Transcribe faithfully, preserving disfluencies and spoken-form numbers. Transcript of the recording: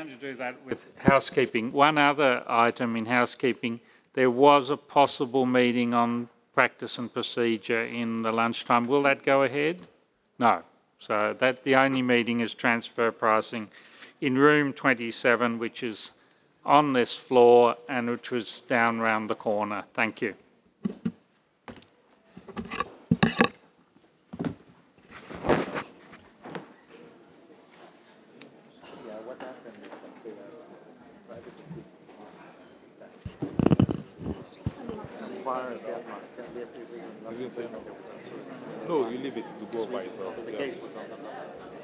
going to do that with housekeeping. One other item in housekeeping, there was a possible meeting on practice and procedure in the lunchtime. Will that go ahead? No. So that the only meeting is transfer pricing in room twenty-seven, which is on this floor and which was down round the corner. Thank you. No, you leave it to go by itself. The case was on the